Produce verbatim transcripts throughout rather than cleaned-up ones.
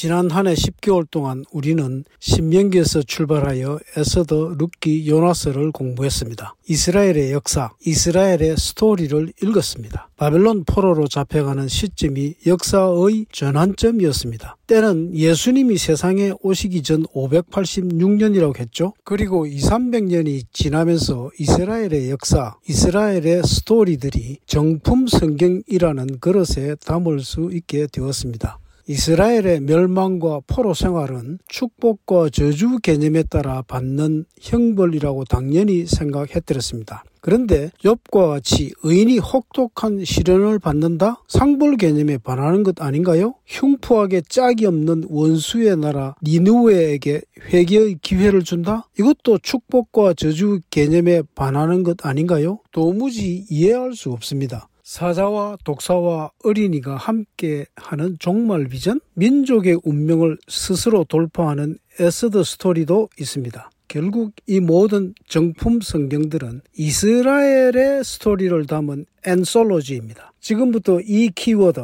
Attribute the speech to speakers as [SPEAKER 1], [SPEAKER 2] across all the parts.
[SPEAKER 1] 지난 한 해 십 개월 동안 우리는 신명기에서 출발하여 에스더, 룻기, 요나서를 공부했습니다. 이스라엘의 역사, 이스라엘의 스토리를 읽었습니다. 바벨론 포로로 잡혀가는 시점이 역사의 전환점이었습니다. 때는 예수님이 세상에 오시기 전 오백팔십육 년이라고 했죠. 그리고 이삼백 년이 지나면서 이스라엘의 역사, 이스라엘의 스토리들이 정품 성경이라는 그릇에 담을 수 있게 되었습니다. 이스라엘의 멸망과 포로 생활은 축복과 저주 개념에 따라 받는 형벌이라고 당연히 생각했더랬습니다. 그런데 욥과 같이 의인이 혹독한 시련을 받는다? 상벌 개념에 반하는 것 아닌가요? 흉포하게 짝이 없는 원수의 나라 니느웨에게 회개의 기회를 준다? 이것도 축복과 저주 개념에 반하는 것 아닌가요? 도무지 이해할 수 없습니다. 사자와 독사와 어린이가 함께하는 종말 비전? 민족의 운명을 스스로 돌파하는 에스더 스토리도 있습니다. 결국 이 모든 정품 성경들은 이스라엘의 스토리를 담은 엔솔로지입니다. 지금부터 이 키워드,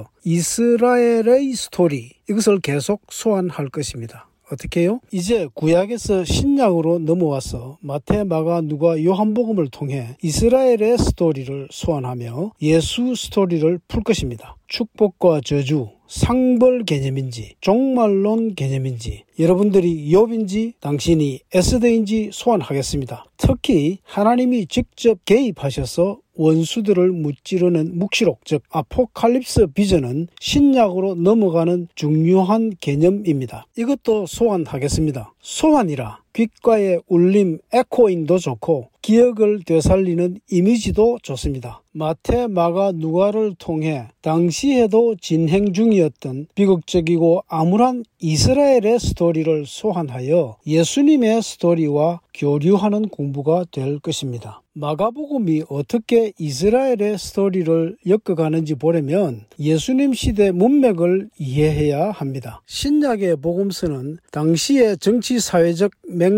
[SPEAKER 1] 이스라엘의 스토리, 이것을 계속 소환할 것입니다. 어떻게 해요? 이제 구약에서 신약으로 넘어와서 마태, 마가, 누가, 요한복음을 통해 이스라엘의 스토리를 소환하며 예수 스토리를 풀 것입니다. 축복과 저주, 상벌 개념인지 종말론 개념인지 여러분들이 욥인지 당신이 에스더인지 소환하겠습니다. 특히 하나님이 직접 개입하셔서 원수들을 무찌르는 묵시록, 즉 아포칼립스 비전은 신약으로 넘어가는 중요한 개념입니다. 이것도 소환하겠습니다. 소환이라 귓가의 울림, 에코잉도 좋고 기억을 되살리는 이미지도 좋습니다. 마태, 마가, 누가를 통해 당시에도 진행 중이었던 비극적이고 암울한 이스라엘의 스토리를 소환하여 예수님의 스토리와 교류하는 공부가 될 것입니다. 마가복음이 어떻게 이스라엘의 스토리를 엮어가는지 보려면 예수님 시대 문맥을 이해해야 합니다. 신약의 복음서는 당시의 정치사회적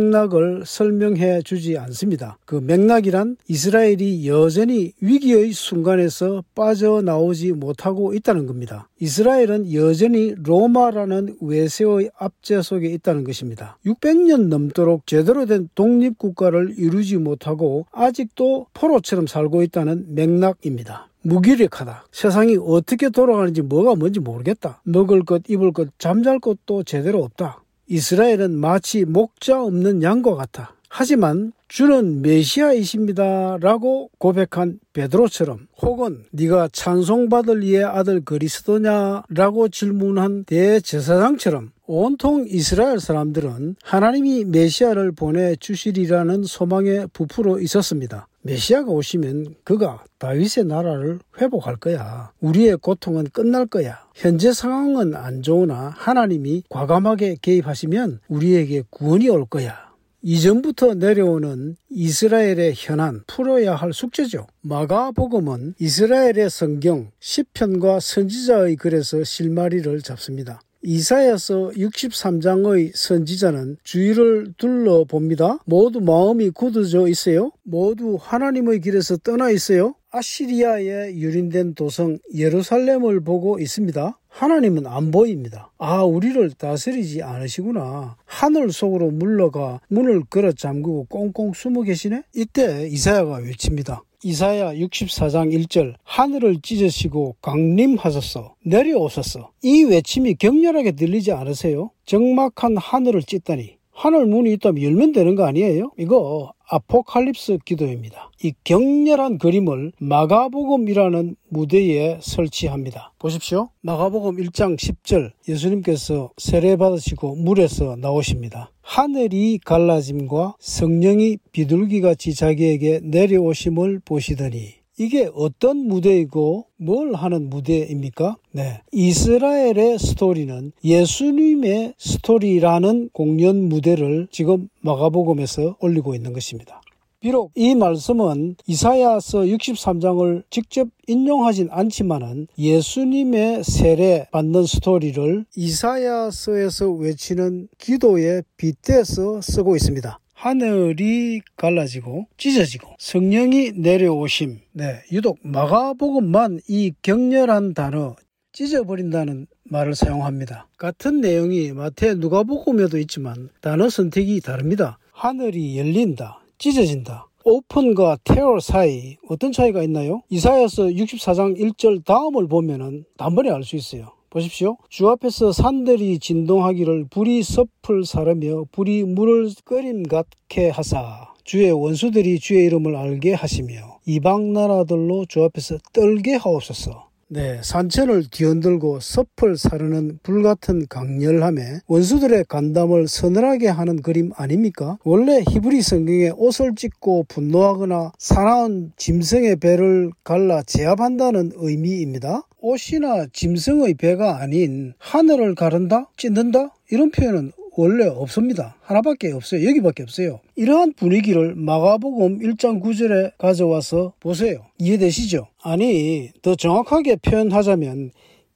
[SPEAKER 1] 맥락을 설명해 주지 않습니다. 그 맥락이란 이스라엘이 여전히 위기의 순간에서 빠져나오지 못하고 있다는 겁니다. 이스라엘은 여전히 로마라는 외세의 압제 속에 있다는 것입니다. 육백 년 넘도록 제대로 된 독립국가를 이루지 못하고 아직도 포로처럼 살고 있다는 맥락입니다. 무기력하다. 세상이 어떻게 돌아가는지 뭐가 뭔지 모르겠다. 먹을 것, 입을 것, 잠잘 것도 제대로 없다. 이스라엘은 마치 목자 없는 양과 같아. 하지만 주는 메시아이십니다 라고 고백한 베드로처럼, 혹은 네가 찬송받을 이의 아들 그리스도냐 라고 질문한 대제사장처럼 온통 이스라엘 사람들은 하나님이 메시아를 보내주시리라는 소망에 부풀어 있었습니다. 메시아가 오시면 그가 다윗의 나라를 회복할 거야. 우리의 고통은 끝날 거야. 현재 상황은 안 좋으나 하나님이 과감하게 개입하시면 우리에게 구원이 올 거야. 이전부터 내려오는 이스라엘의 현안, 풀어야 할 숙제죠. 마가복음은 이스라엘의 성경, 시편과 선지자의 글에서 실마리를 잡습니다. 이사야서 육십삼 장의 선지자는 주위를 둘러봅니다. 모두 마음이 굳어져 있어요. 모두 하나님의 길에서 떠나 있어요. 아시리아에 유린된 도성 예루살렘을 보고 있습니다. 하나님은 안 보입니다. 아, 우리를 다스리지 않으시구나. 하늘 속으로 물러가 문을 걸어 잠그고 꽁꽁 숨어 계시네. 이때 이사야가 외칩니다. 이사야 육십사 장 일 절, 하늘을 찢으시고 강림하소서, 내려오소서. 이 외침이 격렬하게 들리지 않으세요? 적막한 하늘을 찢다니. 하늘 문이 있다면 열면 되는 거 아니에요? 이거 아포칼립스 기도입니다. 이 격렬한 그림을 마가복음이라는 무대에 설치합니다. 보십시오. 마가복음 일 장 십 절, 예수님께서 세례받으시고 물에서 나오십니다. 하늘이 갈라짐과 성령이 비둘기같이 자기에게 내려오심을 보시더니, 이게 어떤 무대이고 뭘 하는 무대입니까? 네, 이스라엘의 스토리는 예수님의 스토리라는 공연 무대를 지금 마가복음에서 올리고 있는 것입니다. 비록 이 말씀은 이사야서 육십삼 장을 직접 인용하진 않지만은 예수님의 세례 받는 스토리를 이사야서에서 외치는 기도에 빗대서 쓰고 있습니다. 하늘이 갈라지고 찢어지고 성령이 내려오심. 네, 유독 마가복음만 이 격렬한 단어, 찢어버린다는 말을 사용합니다. 같은 내용이 마태 누가복음에도 있지만 단어 선택이 다릅니다. 하늘이 열린다, 찢어진다. 오픈과 테어 사이 어떤 차이가 있나요? 이사야서 육십사 장 일 절 다음을 보면은 단번에 알 수 있어요. 보십시오. 주 앞에서 산들이 진동하기를 불이 섭을 사르며 불이 물을 끓임 같게 하사 주의 원수들이 주의 이름을 알게 하시며 이방 나라들로 주 앞에서 떨게 하옵소서. 네, 산천을 뒤흔들고 섭을 사르는 불같은 강렬함에 원수들의 간담을 서늘하게 하는 그림 아닙니까? 원래 히브리 성경에 옷을 찢고 분노하거나 사나운 짐승의 배를 갈라 제압한다는 의미입니다. 옷이나 짐승의 배가 아닌 하늘을 가른다? 찢는다? 이런 표현은 원래 없습니다. 하나밖에 없어요. 여기밖에 없어요. 이러한 분위기를 마가복음 일 장 구 절에 가져와서 보세요. 이해되시죠? 아니, 더 정확하게 표현하자면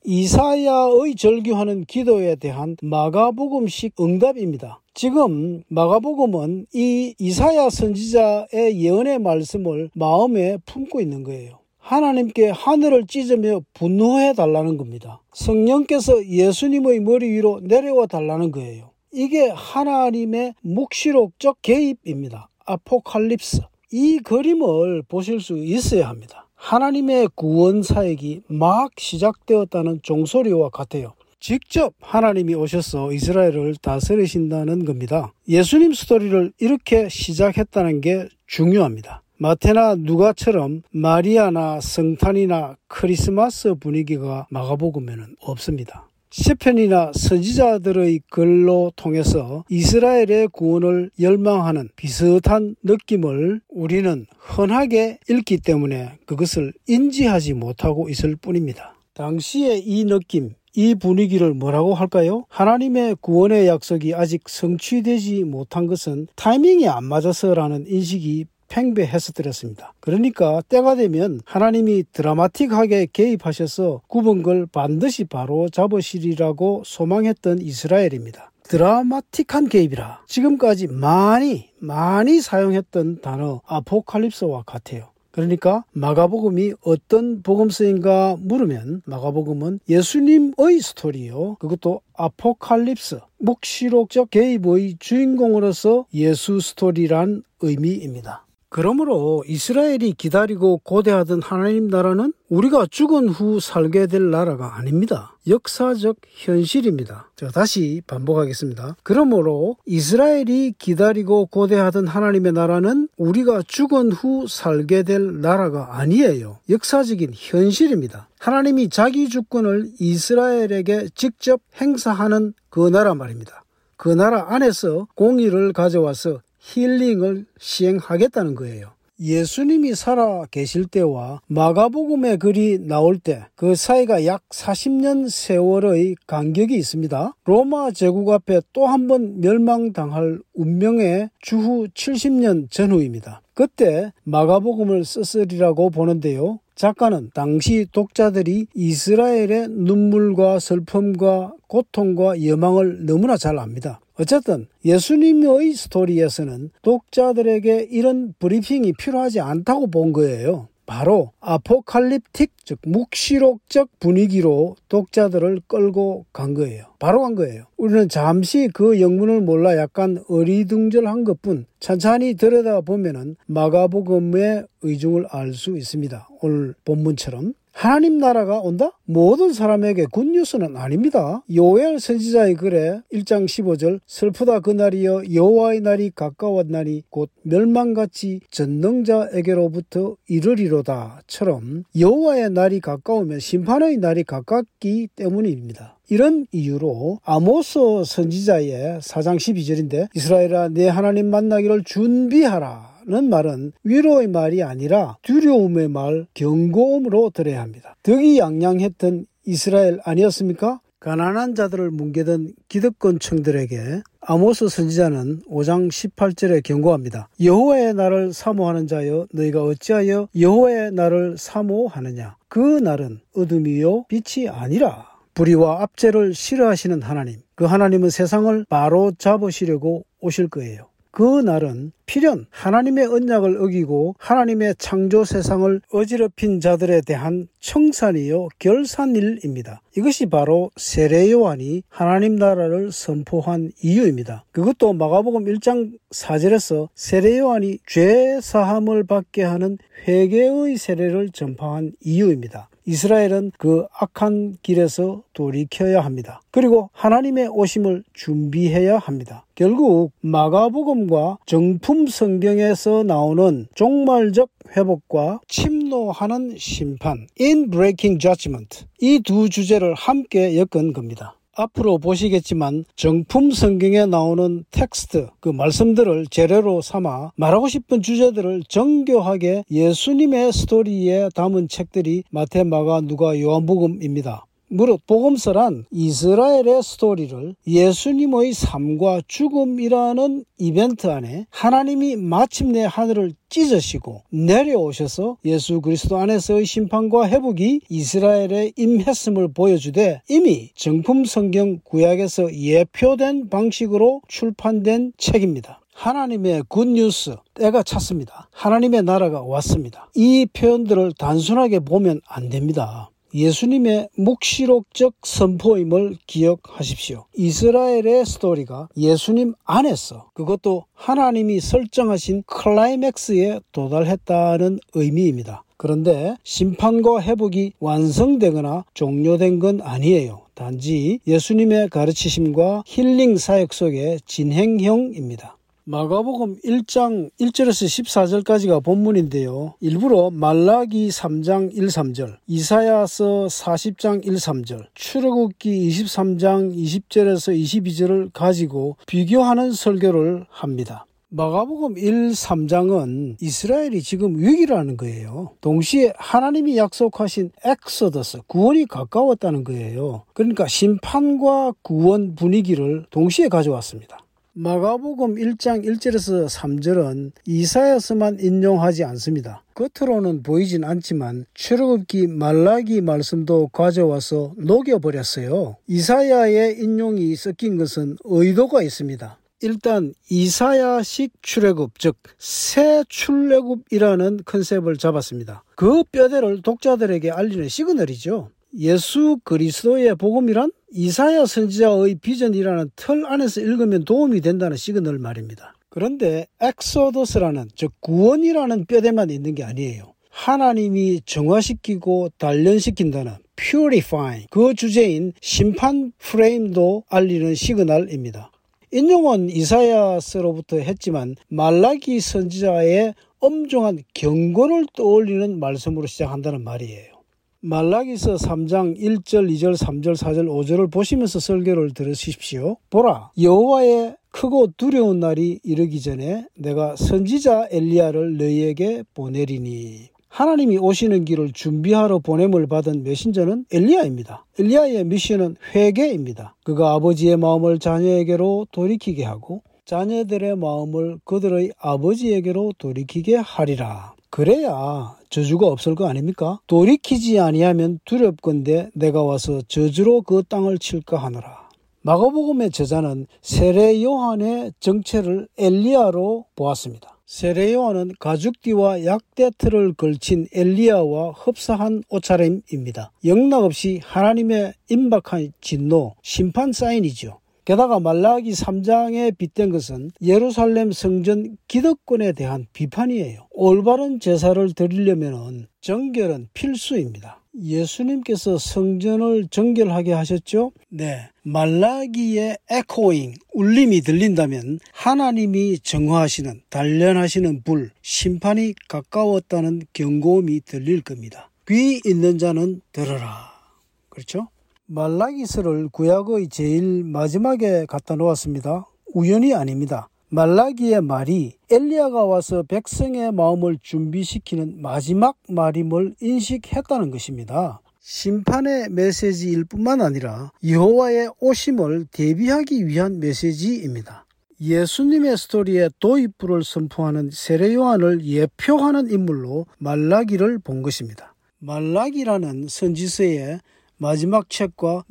[SPEAKER 1] 이사야의 절규하는 기도에 대한 마가복음식 응답입니다. 지금 마가복음은 이 이사야 선지자의 예언의 말씀을 마음에 품고 있는 거예요. 하나님께 하늘을 찢으며 분노해 달라는 겁니다. 성령께서 예수님의 머리 위로 내려와 달라는 거예요. 이게 하나님의 묵시록적 개입입니다. 아포칼립스. 이 그림을 보실 수 있어야 합니다. 하나님의 구원 사역이 막 시작되었다는 종소리와 같아요. 직접 하나님이 오셔서 이스라엘을 다스리신다는 겁니다. 예수님 스토리를 이렇게 시작했다는 게 중요합니다. 마태나 누가처럼 마리아나 성탄이나 크리스마스 분위기가 마가복음에는 없습니다. 시편이나 선지자들의 글로 통해서 이스라엘의 구원을 열망하는 비슷한 느낌을 우리는 흔하게 읽기 때문에 그것을 인지하지 못하고 있을 뿐입니다. 당시의 이 느낌, 이 분위기를 뭐라고 할까요? 하나님의 구원의 약속이 아직 성취되지 못한 것은 타이밍이 안 맞아서라는 인식이 팽배했었더랬습니다. 그러니까 때가 되면 하나님이 드라마틱하게 개입하셔서 굽은 걸 반드시 바로 잡으시리라고 소망했던 이스라엘입니다. 드라마틱한 개입이라 지금까지 많이 많이 사용했던 단어 아포칼립스와 같아요. 그러니까 마가복음이 어떤 복음서인가 물으면 마가복음은 예수님의 스토리요. 그것도 아포칼립스, 묵시록적 개입의 주인공으로서 예수 스토리란 의미입니다. 그러므로 이스라엘이 기다리고 고대하던 하나님 나라는 우리가 죽은 후 살게 될 나라가 아닙니다. 역사적 현실입니다. 제가 다시 반복하겠습니다. 그러므로 이스라엘이 기다리고 고대하던 하나님의 나라는 우리가 죽은 후 살게 될 나라가 아니에요. 역사적인 현실입니다. 하나님이 자기 주권을 이스라엘에게 직접 행사하는 그 나라 말입니다. 그 나라 안에서 공의를 가져와서 힐링을 시행하겠다는 거예요. 예수님이 살아 계실 때와 마가복음의 글이 나올 때 그 사이가 약 사십 년 세월의 간격이 있습니다. 로마 제국 앞에 또 한 번 멸망당할 운명의 주후 칠십 년 전후입니다. 그때 마가복음을 썼으리라고 보는데요. 작가는 당시 독자들이 이스라엘의 눈물과 슬픔과 고통과 여망을 너무나 잘 압니다. 어쨌든 예수님의 스토리에서는 독자들에게 이런 브리핑이 필요하지 않다고 본 거예요. 바로 아포칼립틱, 즉 묵시록적 분위기로 독자들을 끌고 간 거예요. 바로 간 거예요. 우리는 잠시 그 영문을 몰라 약간 어리둥절한 것뿐 천천히 들여다보면 마가복음의 의중을 알 수 있습니다. 오늘 본문처럼. 하나님 나라가 온다? 모든 사람에게 굿뉴스는 아닙니다. 요엘 선지자의 글에 일 장 십오 절 슬프다 그날이여 여호와의 날이 가까웠나니 곧 멸망같이 전능자에게로부터 이르리로다 처럼 여호와의 날이 가까우면 심판의 날이 가깝기 때문입니다. 이런 이유로 아모스 선지자의 사 장 십이 절인데 이스라엘아 내 하나님 만나기를 준비하라 는 말은 위로의 말이 아니라 두려움의 말, 경고음으로 들어야 합니다. 득이양양했던 이스라엘 아니었습니까? 가난한 자들을 뭉개던 기득권층들에게 아모스 선지자는 오 장 십팔 절에 경고합니다. 여호와의 날을 사모하는 자여 너희가 어찌하여 여호와의 날을 사모하느냐? 그 날은 어둠이요 빛이 아니라 불의와 압제를 싫어하시는 하나님, 그 하나님은 세상을 바로 잡으시려고 오실 거예요. 그 날은 필연 하나님의 언약을 어기고 하나님의 창조 세상을 어지럽힌 자들에 대한 청산이요 결산일입니다. 이것이 바로 세례 요한이 하나님 나라를 선포한 이유입니다. 그것도 마가복음 일 장 사 절에서 세례 요한이 죄 사함을 받게 하는 회개의 세례를 전파한 이유입니다. 이스라엘은 그 악한 길에서 돌이켜야 합니다. 그리고 하나님의 오심을 준비해야 합니다. 결국 마가복음과 정품 성경에서 나오는 종말적 회복과 침노하는 심판, in breaking judgment, 이 두 주제를 함께 엮은 겁니다. 앞으로 보시겠지만 정품 성경에 나오는 텍스트, 그 말씀들을 재료로 삼아 말하고 싶은 주제들을 정교하게 예수님의 스토리에 담은 책들이 마태, 마가, 누가, 요한복음입니다. 무릇 복음서란 이스라엘의 스토리를 예수님의 삶과 죽음이라는 이벤트 안에 하나님이 마침내 하늘을 찢으시고 내려오셔서 예수 그리스도 안에서의 심판과 회복이 이스라엘에 임했음을 보여주되 이미 정품 성경 구약에서 예표된 방식으로 출판된 책입니다. 하나님의 굿뉴스, 때가 찼습니다. 하나님의 나라가 왔습니다. 이 표현들을 단순하게 보면 안 됩니다. 예수님의 묵시록적 선포임을 기억하십시오. 이스라엘의 스토리가 예수님 안에서, 그것도 하나님이 설정하신 클라이맥스에 도달했다는 의미입니다. 그런데 심판과 회복이 완성되거나 종료된 건 아니에요. 단지 예수님의 가르치심과 힐링 사역 속의 진행형입니다. 마가복음 일 장 일 절에서 십사 절까지가 본문인데요. 일부러 말라기 삼 장 일, 삼 절, 이사야서 사십 장 일, 삼 절, 출애굽기 이십삼 장 이십 절에서 이십이 절을 가지고 비교하는 설교를 합니다. 마가복음 일, 삼 장은 이스라엘이 지금 위기라는 거예요. 동시에 하나님이 약속하신 엑소더스, 구원이 가까웠다는 거예요. 그러니까 심판과 구원 분위기를 동시에 가져왔습니다. 마가복음 일 장 일 절에서 삼 절은 이사야서만 인용하지 않습니다. 겉으로는 보이진 않지만 출애굽기 말라기 말씀도 가져와서 녹여버렸어요. 이사야의 인용이 섞인 것은 의도가 있습니다. 일단 이사야식 출애굽, 즉 새 출애굽이라는 컨셉을 잡았습니다. 그 뼈대를 독자들에게 알리는 시그널이죠. 예수 그리스도의 복음이란 이사야 선지자의 비전이라는 틀 안에서 읽으면 도움이 된다는 시그널 말입니다. 그런데 엑소더스라는, 즉 구원이라는 뼈대만 있는 게 아니에요. 하나님이 정화시키고 단련시킨다는 purifying, 그 주제인 심판 프레임도 알리는 시그널입니다. 인용은 이사야서로부터 했지만 말라기 선지자의 엄중한 경고를 떠올리는 말씀으로 시작한다는 말이에요. 말라기서 삼 장 일 절, 이 절, 삼 절, 사 절, 오 절을 보시면서 설교를 들으십시오. 보라, 여호와의 크고 두려운 날이 이르기 전에 내가 선지자 엘리야를 너희에게 보내리니. 하나님이 오시는 길을 준비하러 보냄을 받은 메신저는 엘리야입니다. 엘리야의 미션은 회개입니다. 그가 아버지의 마음을 자녀에게로 돌이키게 하고 자녀들의 마음을 그들의 아버지에게로 돌이키게 하리라. 그래야 저주가 없을 거 아닙니까? 돌이키지 아니하면 두렵건대 내가 와서 저주로 그 땅을 칠까 하노라. 마가복음의 저자는 세례 요한의 정체를 엘리야로 보았습니다. 세례 요한은 가죽띠와 약대틀을 걸친 엘리야와 흡사한 옷차림입니다. 영락없이 하나님의 임박한 진노, 심판 사인이죠. 게다가 말라기 삼 장에 빗댄 것은 예루살렘 성전 기득권에 대한 비판이에요. 올바른 제사를 드리려면 정결은 필수입니다. 예수님께서 성전을 정결하게 하셨죠? 네. 말라기의 에코잉, 울림이 들린다면 하나님이 정화하시는, 단련하시는 불, 심판이 가까웠다는 경고음이 들릴 겁니다. 귀 있는 자는 들으라. 그렇죠? 말라기서를 구약의 제일 마지막에 갖다 놓았습니다. 우연이 아닙니다. 말라기의 말이 엘리야가 와서 백성의 마음을 준비시키는 마지막 말임을 인식했다는 것입니다. 심판의 메시지일 뿐만 아니라 여호와의 오심을 대비하기 위한 메시지입니다. 예수님의 스토리에 도입부를 선포하는 세례 요한을 예표하는 인물로 말라기를 본 것입니다. 말라기라는 선지서에 마지막 책과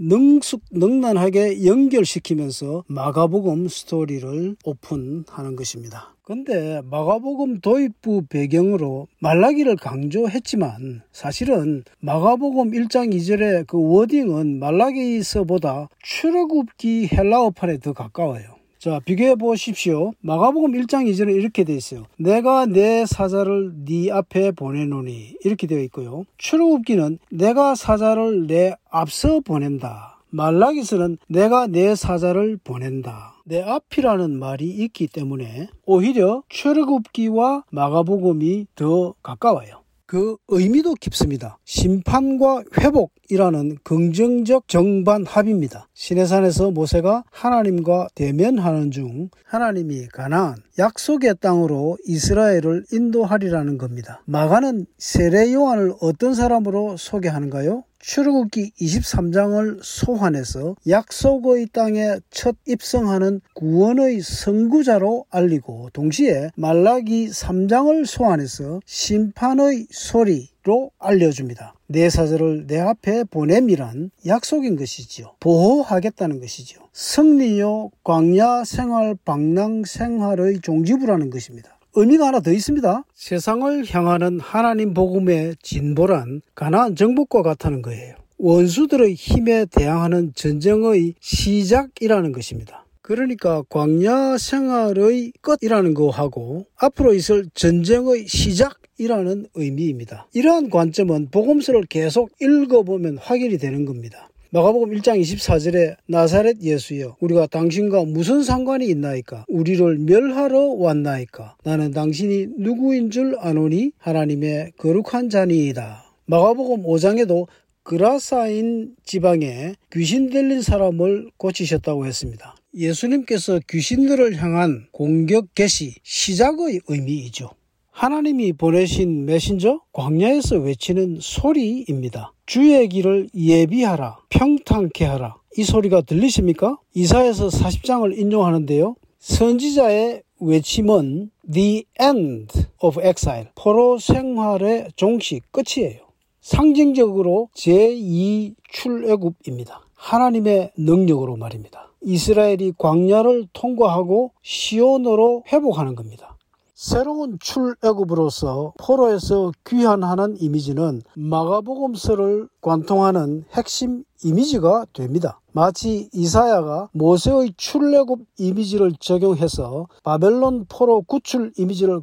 [SPEAKER 1] 능숙능란하게 연결시키면서 마가복음 스토리를 오픈하는 것입니다. 근데 마가복음 도입부 배경으로 말라기를 강조했지만 사실은 마가복음 일 장 이 절의 그 워딩은 말라기서보다 출애굽기 헬라어판에 더 가까워요. 자, 비교해 보십시오. 마가복음 일 장 이 절에 이렇게 되어 있어요. 내가 내 사자를 네 앞에 보내노니 이렇게 되어 있고요. 출애굽기는 내가 사자를 내 앞서 보낸다. 말라기서는 내가 내 사자를 보낸다. 내 앞이라는 말이 있기 때문에 오히려 출애굽기와 마가복음이 더 가까워요. 그 의미도 깊습니다. 심판과 회복이라는 긍정적 정반합입니다. 시내산에서 모세가 하나님과 대면하는 중 하나님이 가나안 약속의 땅으로 이스라엘을 인도하리라는 겁니다. 마가는 세례 요한을 어떤 사람으로 소개하는가요? 출애굽기 이십삼 장을 소환해서 약속의 땅에 첫 입성하는 구원의 선구자로 알리고 동시에 말라기 삼 장을 소환해서 심판의 소리로 알려줍니다. 내 사자를 내 앞에 보냄이란 약속인 것이지요. 보호하겠다는 것이지요. 승리요 광야 생활 방랑 생활의 종지부라는 것입니다. 의미가 하나 더 있습니다. 세상을 향하는 하나님 복음의 진보란 가나안 정복과 같다는 거예요. 원수들의 힘에 대항하는 전쟁의 시작이라는 것입니다. 그러니까 광야 생활의 끝이라는 거하고 앞으로 있을 전쟁의 시작이라는 의미입니다. 이러한 관점은 복음서를 계속 읽어보면 확인이 되는 겁니다. 마가복음 일 장 이십사 절에 나사렛 예수여 우리가 당신과 무슨 상관이 있나이까? 우리를 멸하러 왔나이까? 나는 당신이 누구인 줄 아노니 하나님의 거룩한 자니이다. 마가복음 오 장에도 그라사인 지방에 귀신 들린 사람을 고치셨다고 했습니다. 예수님께서 귀신들을 향한 공격 개시, 시작의 의미이죠. 하나님이 보내신 메신저, 광야에서 외치는 소리입니다. 주의 길을 예비하라, 평탄케 하라. 이 소리가 들리십니까? 이사야서 사십 장을 인용하는데요. 선지자의 외침은 The end of exile, 포로 생활의 종식, 끝이에요. 상징적으로 제이 출애굽입니다. 하나님의 능력으로 말입니다. 이스라엘이 광야를 통과하고 시온으로 회복하는 겁니다. 새로운 출애굽으로서 포로에서 귀환하는 이미지는 마가복음서를 관통하는 핵심 이미지가 됩니다. 마치 이사야가 모세의 출애굽 이미지를 적용해서 바벨론 포로 구출 이미지를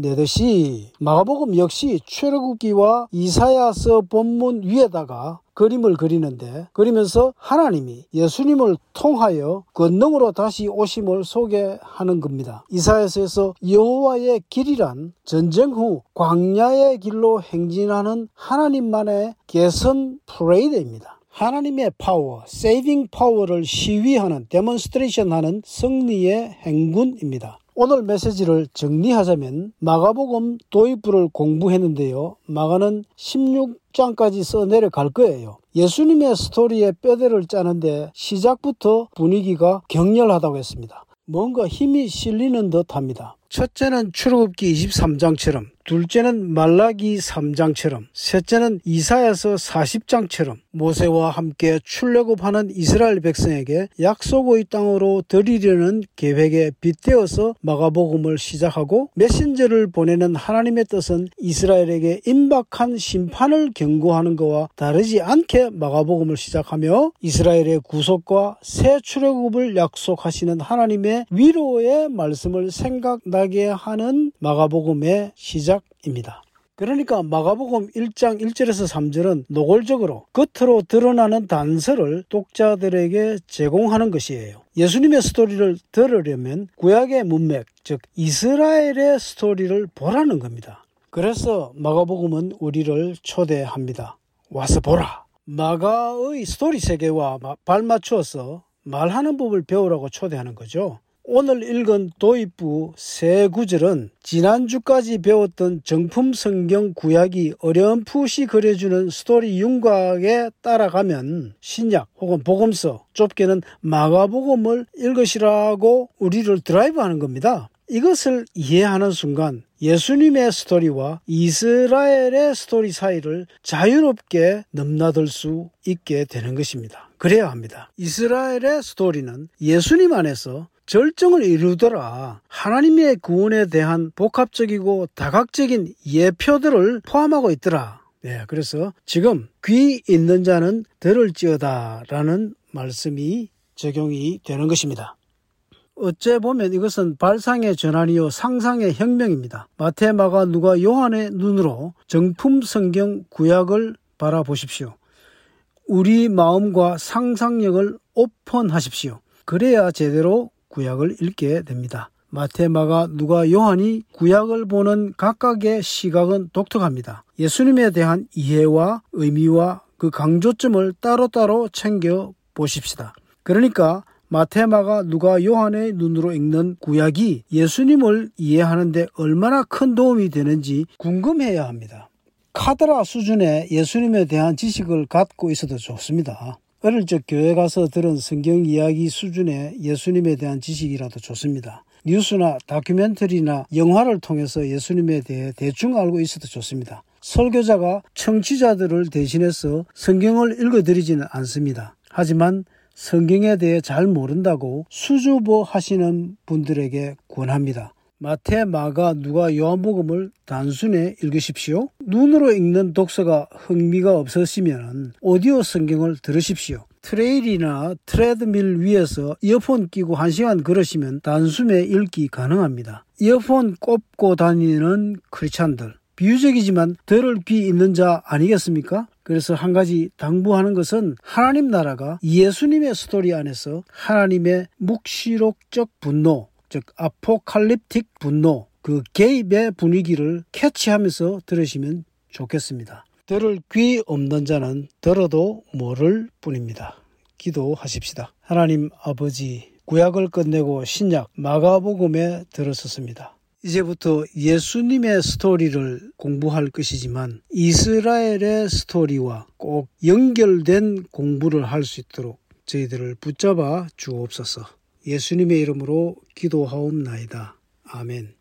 [SPEAKER 1] 그려내듯이 마가복음 역시 출애굽기와 이사야서 본문 위에다가 그림을 그리는데 그리면서 하나님이 예수님을 통하여 권능으로 다시 오심을 소개하는 겁니다. 이사야서에서 여호와의 길이란 전쟁 후 광야의 길로 행진하는 하나님만의 개선 프레이드입니다. 하나님의 파워, 세이빙 파워를 시위하는, 데몬스트레이션하는 승리의 행군입니다. 오늘 메시지를 정리하자면 마가복음 도입부를 공부했는데요. 마가는 십육 장까지 써내려갈 거예요. 예수님의 스토리의 뼈대를 짜는데 시작부터 분위기가 격렬하다고 했습니다. 뭔가 힘이 실리는 듯합니다. 첫째는 출애굽기 이십삼 장처럼, 둘째는 말라기 삼 장처럼, 셋째는 이사야서 사십 장처럼 모세와 함께 출애굽하는 이스라엘 백성에게 약속의 땅으로 들이려는 계획에 빗대어서 마가복음을 시작하고 메신저를 보내는 하나님의 뜻은 이스라엘에게 임박한 심판을 경고하는 것과 다르지 않게 마가복음을 시작하며 이스라엘의 구속과 새 출애굽을 약속하시는 하나님의 위로의 말씀을 생각나게 하는 마가복음의 시작입니다. 그러니까 마가복음 일 장 일 절에서 삼 절은 노골적으로 겉으로 드러나는 단서를 독자들에게 제공하는 것이에요. 예수님의 스토리를 들으려면 구약의 문맥, 즉 이스라엘의 스토리를 보라는 겁니다. 그래서 마가복음은 우리를 초대합니다. 와서 보라. 마가의 스토리 세계와 발맞추어서 말하는 법을 배우라고 초대하는 거죠. 오늘 읽은 도입부 세 구절은 지난주까지 배웠던 정품 성경 구약이 어렴풋이 그려주는 스토리 윤곽에 따라가면 신약 혹은 복음서, 좁게는 마가복음을 읽으시라고 우리를 드라이브하는 겁니다. 이것을 이해하는 순간 예수님의 스토리와 이스라엘의 스토리 사이를 자유롭게 넘나들 수 있게 되는 것입니다. 그래야 합니다. 이스라엘의 스토리는 예수님 안에서 절정을 이루더라. 하나님의 구원에 대한 복합적이고 다각적인 예표들을 포함하고 있더라. 네, 그래서 지금 귀 있는 자는 들을지어다 라는 말씀이 적용이 되는 것입니다. 어째 보면 이것은 발상의 전환이요 상상의 혁명입니다. 마태, 마가, 누가, 요한의 눈으로 정품 성경 구약을 바라보십시오. 우리 마음과 상상력을 오픈하십시오. 그래야 제대로 구약을 읽게 됩니다. 마태, 마가, 누가, 요한이 구약을 보는 각각의 시각은 독특합니다. 예수님에 대한 이해와 의미와 그 강조점을 따로따로 챙겨 보십시다. 그러니까 마태, 마가, 누가, 요한의 눈으로 읽는 구약이 예수님을 이해하는 데 얼마나 큰 도움이 되는지 궁금해야 합니다. 카드라 수준의 예수님에 대한 지식을 갖고 있어도 좋습니다. 어릴 적 교회 가서 들은 성경 이야기 수준의 예수님에 대한 지식이라도 좋습니다. 뉴스나 다큐멘터리나 영화를 통해서 예수님에 대해 대충 알고 있어도 좋습니다. 설교자가 청취자들을 대신해서 성경을 읽어드리지는 않습니다. 하지만 성경에 대해 잘 모른다고 수줍어 하시는 분들에게 권합니다. 마태, 마가, 누가, 요한복음을 단순히 읽으십시오. 눈으로 읽는 독서가 흥미가 없으시면 오디오 성경을 들으십시오. 트레일이나 트레드밀 위에서 이어폰 끼고 한 시간 걸으시면 단숨에 읽기 가능합니다. 이어폰 꼽고 다니는 크리스찬들, 비유적이지만 들을 귀 있는 자 아니겠습니까? 그래서 한 가지 당부하는 것은 하나님 나라가 예수님의 스토리 안에서 하나님의 묵시록적 분노, 즉 아포칼립틱 분노, 그 개입의 분위기를 캐치하면서 들으시면 좋겠습니다. 들을 귀 없는 자는 들어도 모를 뿐입니다. 기도하십시다. 하나님 아버지, 구약을 끝내고 신약 마가복음에 들었었습니다. 이제부터 예수님의 스토리를 공부할 것이지만 이스라엘의 스토리와 꼭 연결된 공부를 할 수 있도록 저희들을 붙잡아 주옵소서. 예수님의 이름으로 기도하옵나이다. 아멘.